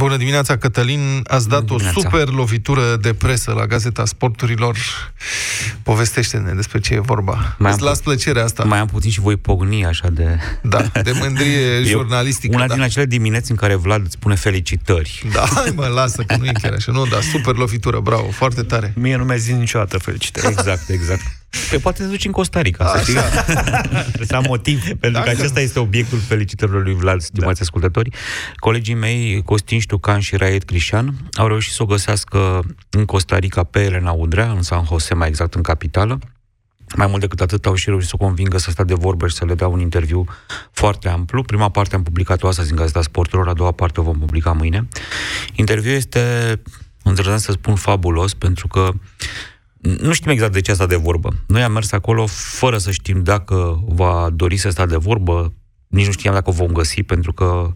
Bună dimineața, Cătălin. Ați dat o super lovitură de presă la Gazeta Sporturilor. Povestește-ne despre ce e vorba. Îți las plăcerea asta. Mai am puțin și voi pogni așa de... Da, de mândrie jurnalistică. Una din acele dimineți în care Vlad îți spune felicitări. Da, hai mă, lasă, că nu e chiar așa. Nu, da, super lovitură, bravo, foarte tare. Mie nu mi-a zis niciodată felicitări. Exact. Păi poate te duci în Costa Rica, să știi. Trebuie să am motiv, pentru că acesta este obiectul felicitărilor lui Vlad, stimați ascultători. Colegii mei, Costin Ștucan și Raed Crișan, au reușit să o găsească în Costa Rica pe Elena Udrea, în San Jose, mai exact în capitală. Mai mult decât atât, au și reușit să o convingă să stea de vorbă și să le dea un interviu foarte amplu. Prima parte am publicat-o astăzi în Gazeta Sporturilor, a doua parte o vom publica mâine. Interviul este, îndrăznesc să spun, fabulos, pentru că nu știm exact de ce a stat de vorbă. Noi am mers acolo fără să știm dacă va dori să stea de vorbă, nici nu știam dacă o vom găsi, pentru că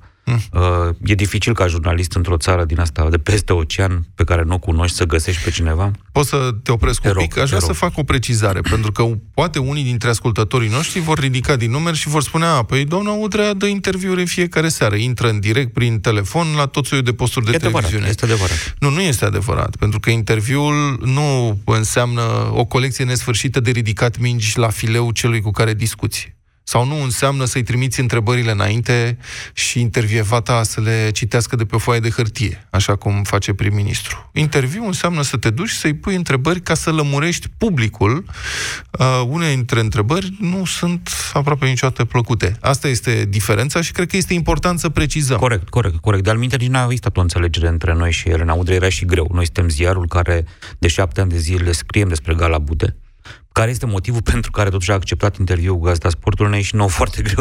e dificil ca jurnalist într-o țară din asta, de peste ocean, pe care nu o cunoști, să găsești pe cineva. Poți să te opresc un pic? Aș vrea să fac o precizare, pentru că poate unii dintre ascultătorii noștri vor ridica din numeri și vor spune, păi doamna Udrea dă interviuri în fiecare seară, intră în direct prin telefon la tot soiul de posturi de televiziune. Este adevărat. Nu este adevărat, pentru că interviul nu înseamnă o colecție nesfârșită de ridicat mingi la fileu celui cu care discuți. Sau nu înseamnă să-i trimiți întrebările înainte și intervievata să le citească de pe o foaie de hârtie, așa cum face prim-ministru. Interviu înseamnă să te duci să-i pui întrebări ca să lămurești publicul. Unele dintre întrebări nu sunt aproape niciodată plăcute. Asta este diferența și cred că este important să precizăm. Corect. De altminteri nici n-a existat o înțelegere între noi și Elena Udrea, era și greu. Noi suntem ziarul care de 7 ani de zile scriem despre Gala Bute. Care este motivul pentru care totuși a acceptat interviul cu Gazeta Sporturilor și nouă foarte greu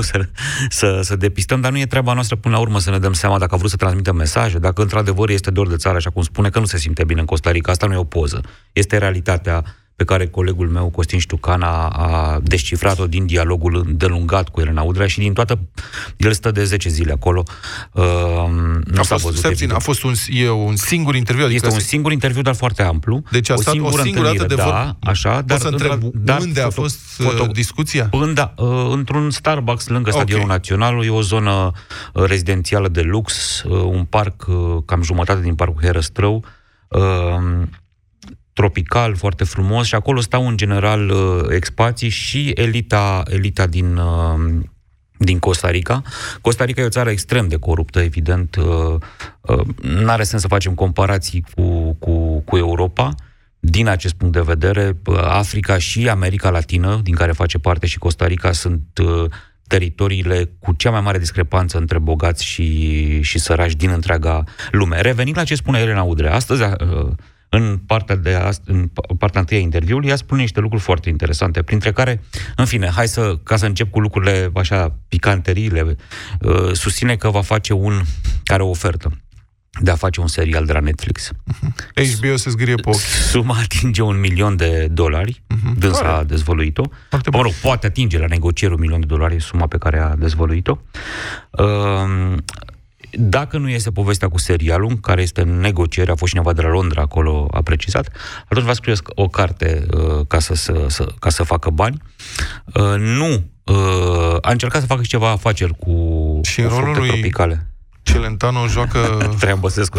să depistăm, dar nu e treaba noastră până la urmă să ne dăm seama dacă a vrut să transmită mesaje, dacă într-adevăr este dor de țară, așa cum spune, că nu se simte bine în Costa Rica. Asta nu e o poză. Este realitatea pe care colegul meu, Costin Ștucan, a descifrat-o din dialogul îndelungat cu Elena Udrea și din toată... El stă de 10 zile acolo. A fost un singur interviu? Adică este un singur interviu, dar foarte amplu. Deci a stat o singură dată de vorbă? Așa. Dar să întreb, unde a fost discuția? Într-un Starbucks lângă Stadionul Național, e o zonă rezidențială de lux, un parc, cam jumătate din parcul Herăstrău, tropical, foarte frumos, și acolo stau în general expații și elita din Costa Rica. Costa Rica e o țară extrem de coruptă, evident. N-are sens să facem comparații cu Europa. Din acest punct de vedere, Africa și America Latină, din care face parte și Costa Rica, sunt teritoriile cu cea mai mare discrepanță între bogați și săraci din întreaga lume. Revenind la ce spune Elena Udrea, astăzi, în partea întâi a interviului, ea spune niște lucruri foarte interesante, printre care, în fine, ca să încep cu lucrurile așa, picanteriile, susține că va face are o ofertă de a face un serial de la Netflix. HBO se zgârie pe ochi. Suma atinge $1.000.000, dânsa a dezvăluit-o. Poate atinge la negocieri $1.000.000, suma pe care a dezvăluit-o. Dacă nu este povestea cu serialul, care este în negociere, a fost cineva de la Londra acolo, a precizat, atunci va scrie o carte ca să facă bani. A încercat să facă și ceva afaceri cu fructe tropicale. Celentano joacă... Traian Băsescu.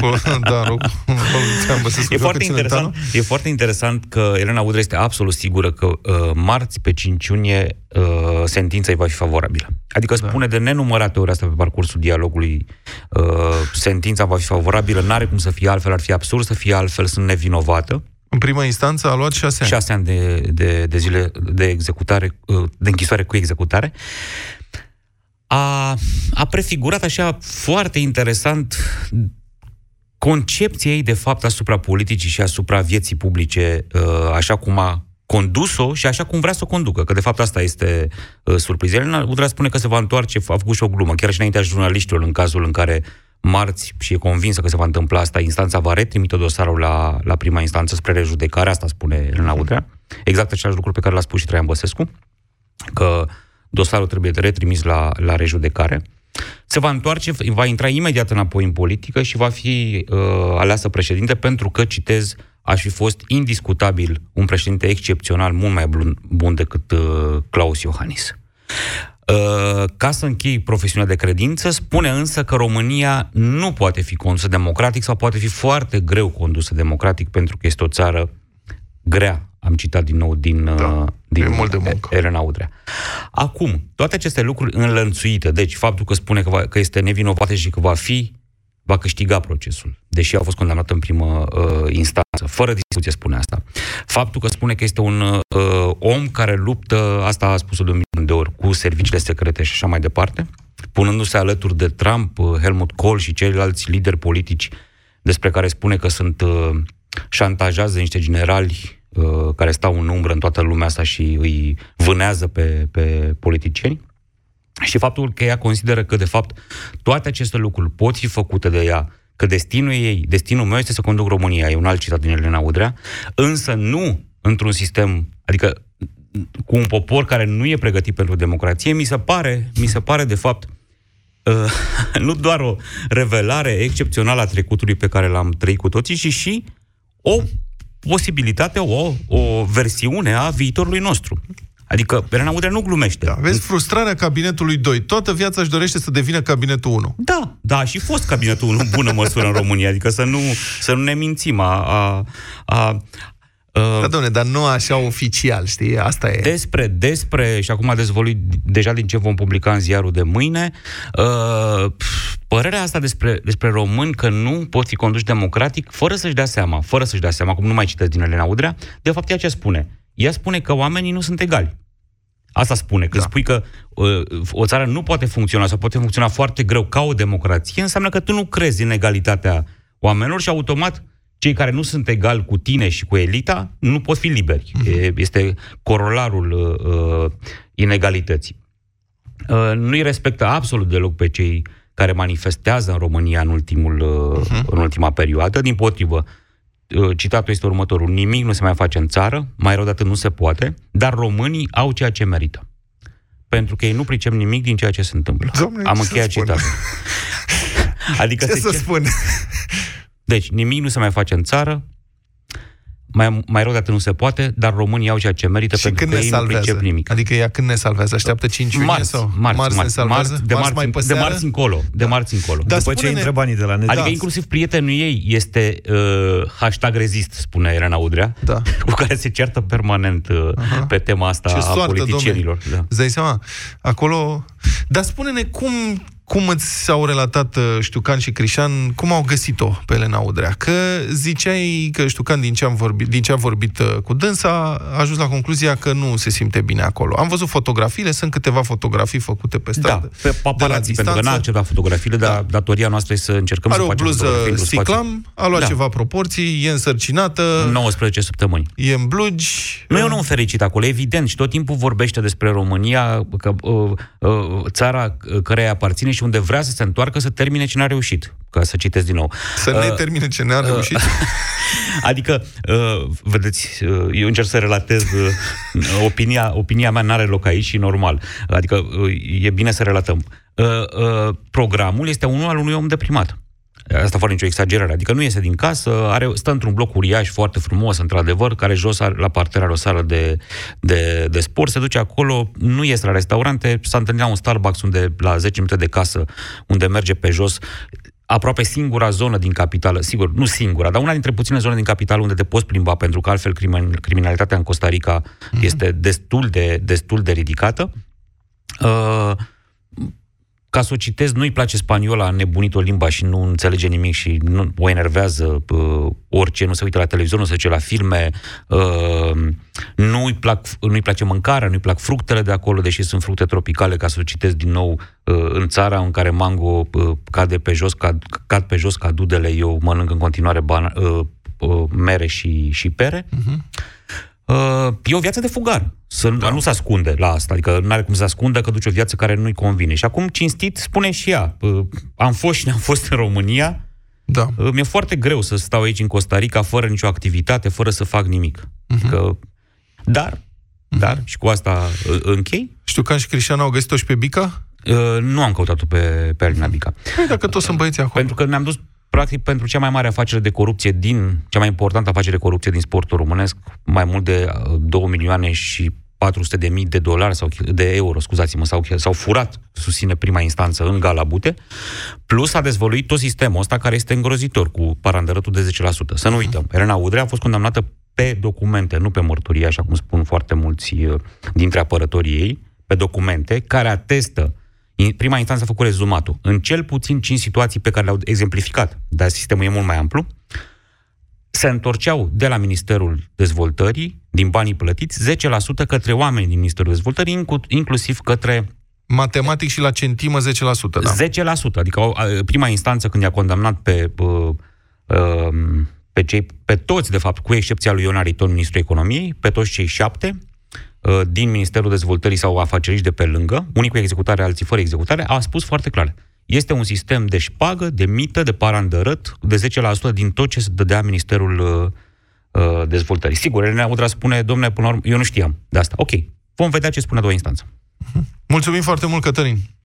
E foarte interesant că Elena Udrea este absolut sigură că marți, pe 5 iunie, sentința îi va fi favorabilă. Adică spune de nenumărate ori asta pe parcursul dialogului, sentința va fi favorabilă, n-are cum să fie altfel, ar fi absurd să fie altfel, sunt nevinovată. În prima instanță a luat 6 ani. 6 ani de zile de executare, de închisoare cu executare. A prefigurat așa foarte interesant concepția ei de fapt asupra politicii și asupra vieții publice, așa cum a condus-o și așa cum vrea să o conducă, că de fapt asta este surpriză. Elena Udrea spune că se va întoarce, a făcut și o glumă, chiar și înaintea jurnaliștilor, în cazul în care marți, și e convinsă că se va întâmpla asta, instanța va retrimite dosarul la prima instanță spre rejudecare, asta spune Elena Udrea, exact același lucru pe care l-a spus și Traian Băsescu, că dosarul trebuie retrimis la rejudecare. Se va întoarce, va intra imediat înapoi în politică și va fi aleasă președinte pentru că, citez, aș fi fost indiscutabil un președinte excepțional, mult mai bun decât Klaus Iohannis. Ca să închei profesiunea de credință, spune însă că România nu poate fi condusă democratic sau poate fi foarte greu condusă democratic pentru că este o țară grea. Am citat din nou din Elena Udrea. Acum, toate aceste lucruri înlănțuite, deci faptul că spune că este nevinovată și că va câștiga procesul, deși a fost condamnat în primă instanță, fără discuție spune asta. Faptul că spune că este un om care luptă, asta a spus-o de 1.000.000 de ori, cu serviciile secrete și așa mai departe, punându-se alături de Trump, Helmut Kohl și ceilalți lideri politici despre care spune că sunt șantajați de niște generali care stau în umbră în toată lumea asta și îi vânează pe politicieni. Și faptul că ea consideră că, de fapt, toate aceste lucruri pot fi făcute de ea, că destinul meu este să conduc România, e un alt citat din Elena Udrea, însă nu într-un sistem, adică cu un popor care nu e pregătit pentru democrație, mi se pare de fapt, nu doar o revelare excepțională a trecutului pe care l-am trăit cu toții, ci și o posibilitate, o versiune a viitorului nostru. Adică Elena Udrea nu glumește. Da, vezi frustrarea cabinetului 2. Toată viața își dorește să devină cabinetul 1. Da, a și fost cabinetul 1 în bună măsură în România. Adică să nu ne mințim. Da, dom'le, dar nu așa oficial, știi? Asta e. Despre și acum dezvăluit deja din ce vom publica în ziarul de mâine, părerea asta despre români că nu pot fi conduși democratic fără să-și dea seama, cum nu mai citesc din Elena Udrea, de fapt ea ce spune? Ea spune că oamenii nu sunt egali. Asta spune. Când spui că o țară nu poate funcționa sau poate funcționa foarte greu ca o democrație, înseamnă că tu nu crezi în egalitatea oamenilor și automat cei care nu sunt egali cu tine și cu elita nu pot fi liberi. Este corolarul inegalității. Nu-i respectă absolut deloc pe cei care manifestează în România în ultima perioadă. Dimpotrivă, citatul este următorul: nimic nu se mai face în țară, mai rău de atât nu se poate, dar românii au ceea ce merită. Pentru că ei nu pricep nimic din ceea ce se întâmplă. Dom'le, am încheiat citatul. Adică ce să spun? Deci, nimic nu se mai face în țară, mai rău de atât nu se poate, dar românii au ceea ce merită, și pentru că ei nu pricep nimic. Adică ea când ne salvează? Așteaptă 5 iunie sau? Marți ne salvează? De marți încolo. Dar după ce intră banii de la net. Adică inclusiv prietenul ei este #rezist, spune Elena Udrea, cu care se ceartă permanent pe tema asta a politicienilor. Îți dai seama? Acolo... Dar spune-ne cum s-au relatat Șteucan și Crișan, cum au găsit-o pe Elena Udrea? Că ziceai că Șteucan, din ce am vorbit cu dânsa, a ajuns la concluzia că nu se simte bine acolo. Am văzut fotografiile, sunt câteva fotografii făcute pe stradă. Da, pe paparazzi, pentru că n-a acceptat fotografiile, dar datoria noastră este să încercăm să facem fotografii. Are o bluză ciclam, a luat ceva proporții, e însărcinată. 19 săptămâni. E în blugi. Nu e un om fericit acolo, evident, și tot timpul vorbește despre România, că țara căreia aparține și unde vrea să se întoarcă să termine ce n-a reușit. Ca să citesc din nou. Să ne termine ce n-a reușit. Adică, vedeți, eu încerc să relatez opinia mea n-are loc aici și normal. Adică e bine să relatăm. Programul este unul al unui om deprimat. Asta fără nicio exagerare. Adică nu iese din casă, stă într-un bloc uriaș, foarte frumos, într-adevăr, care jos la parter are o sală de sport, se duce acolo, nu iese la restaurante, s-a întâlnit la un Starbucks unde, la 10 minute de casă, unde merge pe jos, aproape singura zonă din capitală, sigur, nu singura, dar una dintre puține zone din capitală unde te poți plimba, pentru că altfel criminalitatea în Costa Rica este destul de ridicată. Ca să o citesc, nu-i place spaniola, a nebunit-o limba și nu înțelege nimic și nu o enervează orice, nu se uită la televizor, nu se duce la filme, nu-i place mâncarea, nu-i plac fructele de acolo, deși sunt fructe tropicale, ca să o citesc din nou, în țara în care mango cad pe jos ca dudele, eu mănânc în continuare mere și pere. E o viață de fugar. Nu se ascunde la asta. Adică nu are cum să se ascundă că duce o viață care nu-i convine. Și acum, cinstit, spune și ea, am fost și ne-am fost în România. Da. Mi-e foarte greu să stau aici în Costa Rica fără nicio activitate, fără să fac nimic. Dar, și cu asta închei. Șteucan și Crișan au găsit-o și pe Bica? Nu am căutat-o pe Alina Bica. Păi dacă toți sunt băieți acolo. Pentru că ne-am dus practic pentru cea mai mare afacere de corupție cea mai importantă afacere de corupție din sportul românesc, mai mult de 2 milioane și 400.000 de dolari sau de euro, scuzați-mă, s-au furat, susține prima instanță în Galabute, plus a dezvăluit tot sistemul ăsta care este îngrozitor, cu parandărătul de 10%. Să nu uităm, Elena Udrea a fost condamnată pe documente, nu pe mărturie, așa cum spun foarte mulți dintre apărătorii ei, pe documente care atestă. Prima instanță a făcut rezumatul. În cel puțin 5 situații pe care le-au exemplificat, dar sistemul e mult mai amplu, se întorceau de la Ministerul Dezvoltării, din banii plătiți, 10% către oameni din Ministerul Dezvoltării, inclusiv către... Matematic și la centimă 10%, da. 10%, adică prima instanță când i-a condamnat pe toți, de fapt, cu excepția lui Ion Ariton, ministrul economiei, pe toți cei 7 din Ministerul Dezvoltării sau afaceriști de pe lângă, unii cu executare, alții fără executare, a spus foarte clar. Este un sistem de șpagă, de mită, de parandărăt, de 10% din tot ce se dădea Ministerul Dezvoltării. Sigur, Elena Udrea spune, dom'le, până la urmă, eu nu știam de asta. Ok, vom vedea ce spune a doua instanță. Mulțumim foarte mult, Cătălin.